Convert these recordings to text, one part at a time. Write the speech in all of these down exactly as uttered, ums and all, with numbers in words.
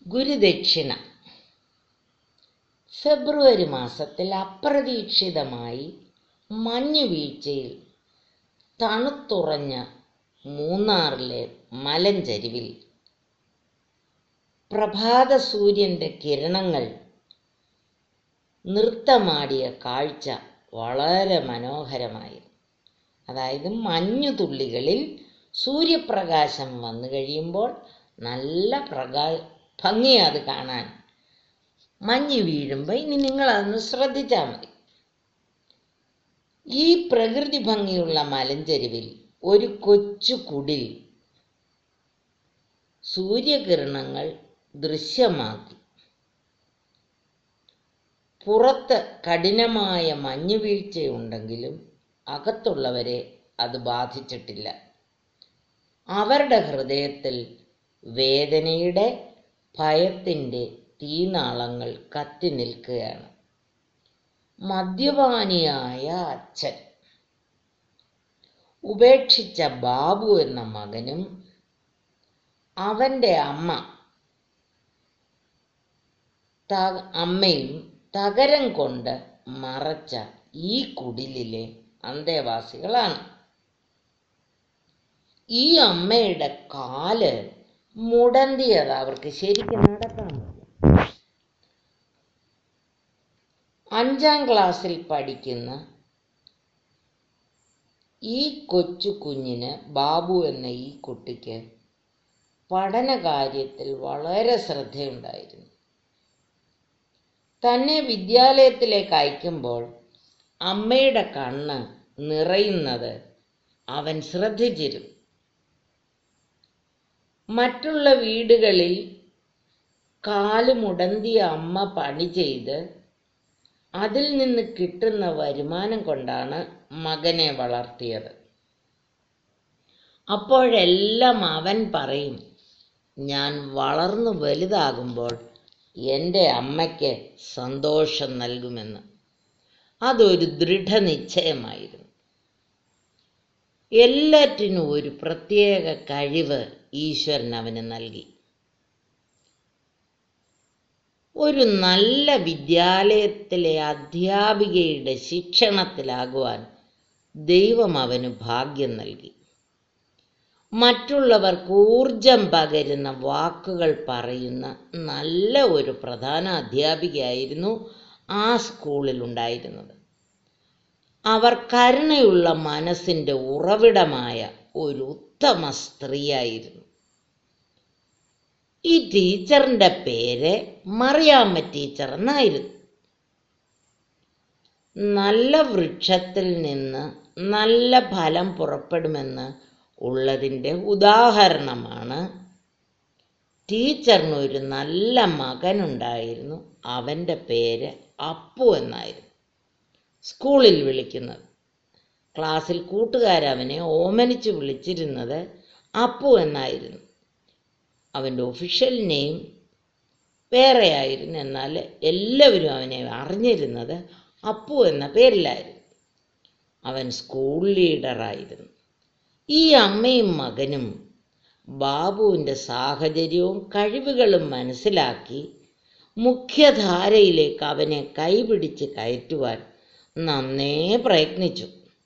ഗുരുദക്ഷിണ. ഫെബ്രുവരി മാസത്തിൽ അപ്രതീക്ഷിതമായി മഞ്ഞ് വീഴ്ചയിൽ തണുത്തുറഞ്ഞ മൂന്നാറിലെ മലഞ്ചരിവിൽ പ്രഭാത സൂര്യൻ്റെ കിരണങ്ങൾ നൃത്തമാടിയ കാഴ്ച വളരെ മനോഹരമായിരുന്നു. അതായത് മഞ്ഞുതുള്ളികളിൽ സൂര്യപ്രകാശം വന്നു കഴിയുമ്പോൾ നല്ല പ്രകാ ഭംഗിയാണ് അത് കാണാൻ. മഞ്ഞ് വീഴുമ്പോൾ ഇനി നിങ്ങളതൊന്ന് ശ്രദ്ധിച്ചാൽ മതി. ഈ പ്രകൃതി ഭംഗിയുള്ള മലഞ്ചെരുവിൽ ഒരു കൊച്ചു കുടിൽ സൂര്യകിരണങ്ങൾ ദൃശ്യമാക്കി. പുറത്ത് കഠിനമായ മഞ്ഞുവീഴ്ചയുണ്ടെങ്കിലും അകത്തുള്ളവരെ അത് ബാധിച്ചിട്ടില്ല. അവരുടെ ഹൃദയത്തിൽ വേദനയുടെ ഭയത്തിൻ്റെ തീനാളങ്ങൾ കത്തി നിൽക്കുകയാണ്. മദ്യപാനിയായ അച്ഛൻ, ഉപേക്ഷിച്ച ബാബു എന്ന മകനും അവൻ്റെ അമ്മ അമ്മയും തകരം കൊണ്ട് മറച്ച ഈ കുടിലിലെ അന്തേവാസികളാണ്. ഈ അമ്മയുടെ കാല് മുടന്തിയത് അവർക്ക് ശരിക്കും നടക്കാൻ പറ്റും. അഞ്ചാം ക്ലാസ്സിൽ പഠിക്കുന്ന ഈ കൊച്ചു കുഞ്ഞിന്, ബാബു എന്ന ഈ കുട്ടിക്ക് പഠന കാര്യത്തിൽ വളരെ ശ്രദ്ധയുണ്ടായിരുന്നു. തന്നെ വിദ്യാലയത്തിലേക്ക് അയക്കുമ്പോൾ അമ്മയുടെ കണ്ണ് നിറയുന്നത് അവൻ ശ്രദ്ധിച്ചിരുന്നു. മറ്റുള്ള വീടുകളിൽ കാല് മുടന്തിയ അമ്മ പണി ചെയ്ത് അതിൽ നിന്ന് കിട്ടുന്ന വരുമാനം കൊണ്ടാണ് മകനെ വളർത്തിയത്. അപ്പോഴെല്ലാം അവൻ പറയും, ഞാൻ വളർന്നു വലുതാകുമ്പോൾ എൻ്റെ അമ്മയ്ക്ക് സന്തോഷം നൽകുമെന്ന്. അതൊരു ദൃഢനിശ്ചയമായിരുന്നു. എല്ലാറ്റിനും ഒരു പ്രത്യേക കഴിവ് ഈശ്വരൻ അവന് നൽകി. ഒരു നല്ല വിദ്യാലയത്തിലെ അധ്യാപികയുടെ ശിക്ഷണത്തിലാകുവാൻ ദൈവം അവന് ഭാഗ്യം നൽകി. മറ്റുള്ളവർക്ക് ഊർജം പകരുന്ന വാക്കുകൾ പറയുന്ന നല്ല ഒരു പ്രധാന അധ്യാപികയായിരുന്നു ആ സ്കൂളിൽ ഉണ്ടായിരുന്നത്. അവർ കരുണയുള്ള മനസ്സിൻ്റെ ഉറവിടമായ ഒരു ഉത്തമ സ്ത്രീയായിരുന്നു. ഈ ടീച്ചറിൻ്റെ പേര് മറിയാമ്മ ടീച്ചർ എന്നായിരുന്നു. നല്ല വൃക്ഷത്തിൽ നിന്ന് നല്ല ഫലം പുറപ്പെടുമെന്ന് ഉള്ളതിൻ്റെ ഉദാഹരണമാണ്. ടീച്ചറിന് ഒരു നല്ല മകനുണ്ടായിരുന്നു. അവൻ്റെ പേര് അപ്പു എന്നായിരുന്നു സ്കൂളിൽ വിളിക്കുന്നത്. ക്ലാസ്സിൽ കൂട്ടുകാരവനെ ഓമനിച്ച് വിളിച്ചിരുന്നത് അപ്പു എന്നായിരുന്നു. അവൻ്റെ ഒഫീഷ്യൽ നെയിം വേറെ ആയിരുന്നു, എന്നാൽ എല്ലാവരും അവനെ അറിഞ്ഞിരുന്നത് അപ്പു എന്ന പേരിലായിരുന്നു. അവൻ സ്കൂൾ ലീഡറായിരുന്നു. ഈ അമ്മയും മകനും ബാബുവിൻ്റെ സാഹചര്യവും കഴിവുകളും മനസ്സിലാക്കി മുഖ്യധാരയിലേക്ക് അവനെ കൈപിടിച്ച് കയറ്റുവാൻ നന്നേ പ്രയത്നിച്ചു.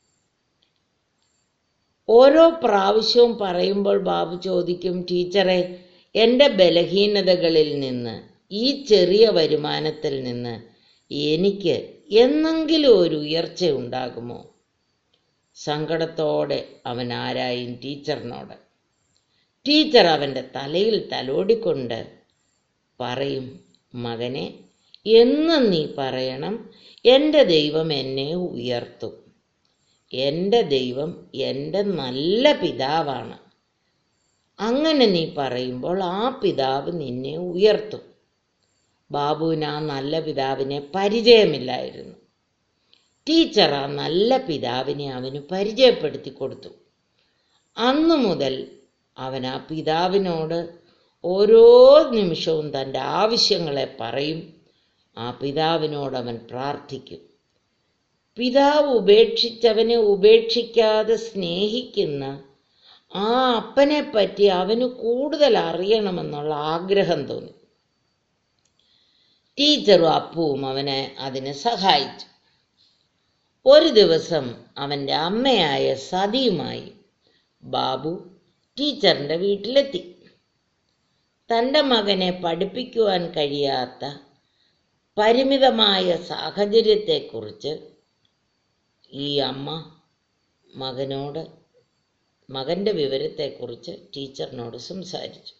ഓരോ പ്രാവശ്യവും പറയുമ്പോൾ ബാബു ചോദിക്കും, ടീച്ചറെ, എൻ്റെ ബലഹീനതകളിൽ നിന്ന്, ഈ ചെറിയ വരുമാനത്തിൽ നിന്ന് എനിക്ക് എന്നെങ്കിലും ഒരു ഉയർച്ച ഉണ്ടാകുമോ? സങ്കടത്തോടെ അവൻ ആരായും ടീച്ചറിനോട്. ടീച്ചർ അവൻ്റെ തലയിൽ തലോടിക്കൊണ്ട് പറയും, മകനെ, എന്നും നീ പറയണം, എൻ്റെ ദൈവം എന്നെ ഉയർത്തും. എൻ്റെ ദൈവം എൻ്റെ നല്ല പിതാവാണ്. അങ്ങനെ നീ പറയുമ്പോൾ ആ പിതാവ് നിന്നെ ഉയർത്തും. ബാബുവിന് ആ നല്ല പിതാവിനെ പരിചയമില്ലായിരുന്നു. ടീച്ചർ ആ നല്ല പിതാവിനെ അവന് പരിചയപ്പെടുത്തി കൊടുത്തു. അന്നു മുതൽ അവൻ ആ പിതാവിനോട് ഓരോ നിമിഷവും തൻ്റെ ആവശ്യങ്ങളെ പറയും. ആ പിതാവിനോട് അവൻ പ്രാർത്ഥിക്കും. പിതാവ് ഉപേക്ഷിച്ചവനെ ഉപേക്ഷിക്കാതെ സ്നേഹിക്കുന്ന ആ അപ്പനെ പറ്റി അവന് കൂടുതൽ അറിയണമെന്നുള്ള ആഗ്രഹം തോന്നി. ടീച്ചറും അപ്പുവും അവനെ അതിന് സഹായിച്ചു. ഒരു ദിവസം അവൻ്റെ അമ്മയായ സതിയുമായി ബാബു ടീച്ചറിൻ്റെ വീട്ടിലെത്തി. തൻ്റെ മകനെ പഠിപ്പിക്കുവാൻ കഴിയാത്ത പരിമിതമായ സാഹചര്യത്തെക്കുറിച്ച് ഈ അമ്മ മകനോട് മകൻ്റെ വിവരത്തെക്കുറിച്ച് ടീച്ചറിനോട് സംസാരിച്ചു.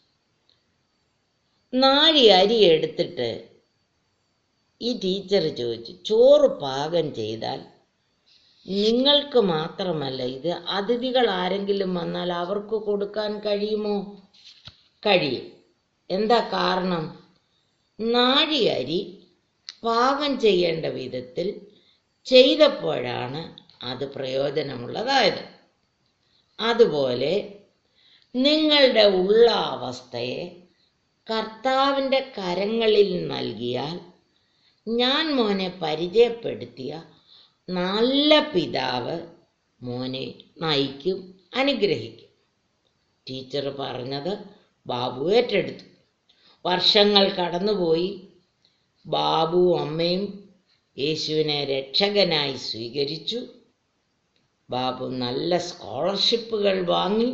നാഴി അരി എടുത്തിട്ട് ഈ ടീച്ചർ ചോദിച്ചു, ചോറ് പാകം ചെയ്താൽ നിങ്ങൾക്ക് മാത്രമല്ല, ഇത് അതിഥികൾ ആരെങ്കിലും വന്നാൽ അവർക്ക് കൊടുക്കാൻ കഴിയുമോ? കഴിയും. എന്താ കാരണം? നാഴി അരി പാകം ചെയ്യേണ്ട വിധത്തിൽ ചെയ്തപ്പോഴാണ് അത് പ്രയോജനമുള്ളതായത്. അതുപോലെ നിങ്ങളുടെ ഉള്ള അവസ്ഥയെ കർത്താവിൻ്റെ കരങ്ങളിൽ നൽകിയാൽ ഞാൻ മോനെ പരിചയപ്പെടുത്തിയ നല്ല പിതാവ് മോനെ നയിക്കും, അനുഗ്രഹിക്കും. ടീച്ചർ പറഞ്ഞത് ബാബു ഏറ്റെടുത്തു. വർഷങ്ങൾ കടന്നുപോയി. ബാബുവും അമ്മയും യേശുവിനെ രക്ഷകനായി സ്വീകരിച്ചു. ബാബു നല്ല സ്കോളർഷിപ്പുകൾ വാങ്ങി.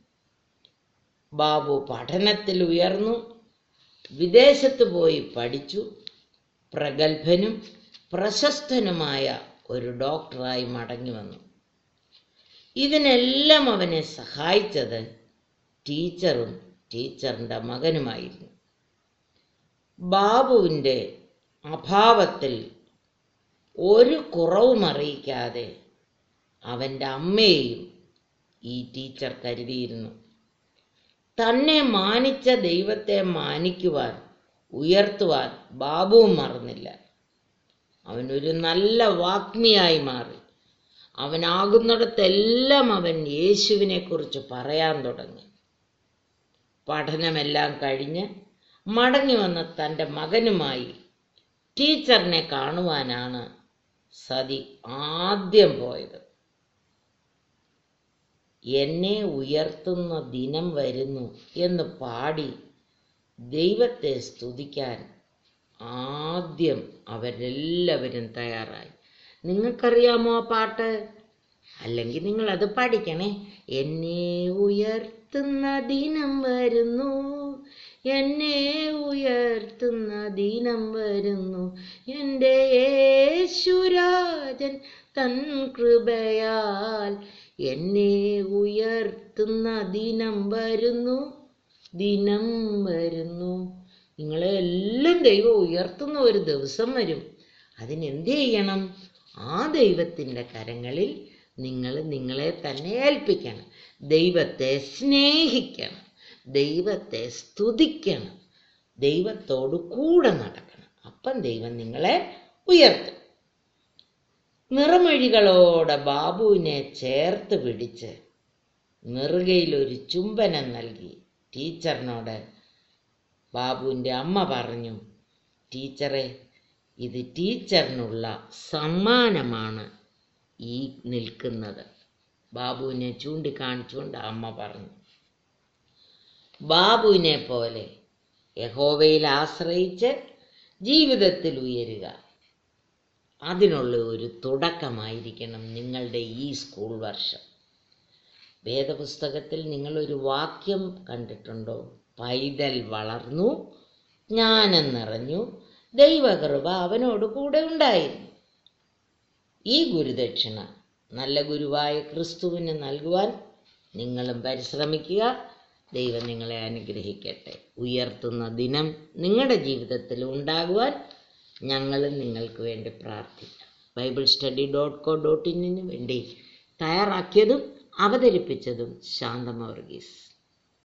ബാബു പഠനത്തിൽ ഉയർന്നു. വിദേശത്ത് പോയി പഠിച്ചു. പ്രഗത്ഭനും പ്രശസ്തനുമായ ഒരു ഡോക്ടറായി മടങ്ങി വന്നു. ഇതിനെല്ലാം അവനെ സഹായിച്ചത് ടീച്ചറും ടീച്ചറിൻ്റെ മകനുമായിരുന്നു. ബാബുവിൻ്റെ അഭാവത്തിൽ ഒരു കുറവും അറിയിക്കാതെ അവൻ്റെ അമ്മയെയും ഈ ടീച്ചർ കരുതിയിരുന്നു. തന്നെ മാനിച്ച ദൈവത്തെ മാനിക്കുവാൻ, ഉയർത്തുവാൻ ബാബുവും മറന്നില്ല. അവനൊരു നല്ല വാഗ്മിയായി മാറി. അവനാകുന്നിടത്തെല്ലാം അവൻ യേശുവിനെ കുറിച്ച് പറയാൻ തുടങ്ങി. പഠനമെല്ലാം കഴിഞ്ഞ് മടങ്ങി വന്ന തൻ്റെ മകനുമായി ടീച്ചറിനെ കാണുവാനാണ് സതി ആദ്യം പോയത്. എന്നെ ഉയർത്തുന്ന ദിനം വരുന്നു എന്ന് പാടി ദൈവത്തെ സ്തുതിക്കാൻ ആദ്യം അവരെല്ലാവരും തയ്യാറായി. നിങ്ങൾക്കറിയാമോ ആ പാട്ട്? അല്ലെങ്കിൽ നിങ്ങളത് പഠിക്കണേ. എന്നെ ഉയർത്തുന്ന ദിനം വരുന്നു, എന്നെ ഉയർത്തുന്ന ദിനം വരുന്നു, എൻ്റെ യേശുരാജൻ തൻ കൃപയാൽ എന്നെ ഉയർത്തുന്ന ദിനം വരുന്നു, ദിനം വരുന്നു. നിങ്ങളെ എല്ലാം ദൈവം ഉയർത്തുന്ന ഒരു ദിവസം വരും. അതിനെന്ത് ചെയ്യണം? ആ ദൈവത്തിൻ്റെ കരങ്ങളിൽ നിങ്ങൾ നിങ്ങളെ തന്നെ ഏൽപ്പിക്കണം. ദൈവത്തെ സ്നേഹിക്കണം, ദൈവത്തെ സ്തുതിക്കണം, ദൈവത്തോട് കൂടെ നടക്കണം. അപ്പം ദൈവം നിങ്ങളെ ഉയർത്തും. നിറമൊഴികളോടെ ബാബുവിനെ ചേർത്ത് പിടിച്ച് നെറുകയിലൊരു ചുംബനം നൽകി ടീച്ചറിനോട് ബാബുവിൻ്റെ അമ്മ പറഞ്ഞു, ടീച്ചറെ, ഇത് ടീച്ചറിനുള്ള സമ്മാനമാണ് ഈ നിൽക്കുന്നത്. ബാബുവിനെ ചൂണ്ടിക്കാണിച്ചുകൊണ്ട് അമ്മ പറഞ്ഞു. ബാബുവിനെ പോലെ യഹോവയിൽ ആശ്രയിച്ച് ജീവിതത്തിൽ ഉയരുക. അതിനുള്ള ഒരു തുടക്കമായിരിക്കണം നിങ്ങളുടെ ഈ സ്കൂൾ വർഷം. വേദപുസ്തകത്തിൽ നിങ്ങളൊരു വാക്യം കണ്ടിട്ടുണ്ടോ? പൈതൽ വളർന്നു, ജ്ഞാനം നിറഞ്ഞു, ദൈവകൃപ അവനോട് കൂടെ ഉണ്ടായിരുന്നു. ഈ ഗുരുദക്ഷിണ നല്ല ഗുരുവായ ക്രിസ്തുവിന് നൽകുവാൻ നിങ്ങളും പരിശ്രമിക്കുക. ദൈവം നിങ്ങളെ അനുഗ്രഹിക്കട്ടെ. ഉയർത്തുന്ന ദിനം നിങ്ങളുടെ ജീവിതത്തിൽ ഉണ്ടാകുവാൻ ഞങ്ങളും നിങ്ങൾക്ക് വേണ്ടി പ്രാർത്ഥിക്കാം. Bible study dot co dot ഇന്നിന് വേണ്ടി തയ്യാറാക്കിയതും അവതരിപ്പിച്ചതും ശാന്തമ വർഗീസ്.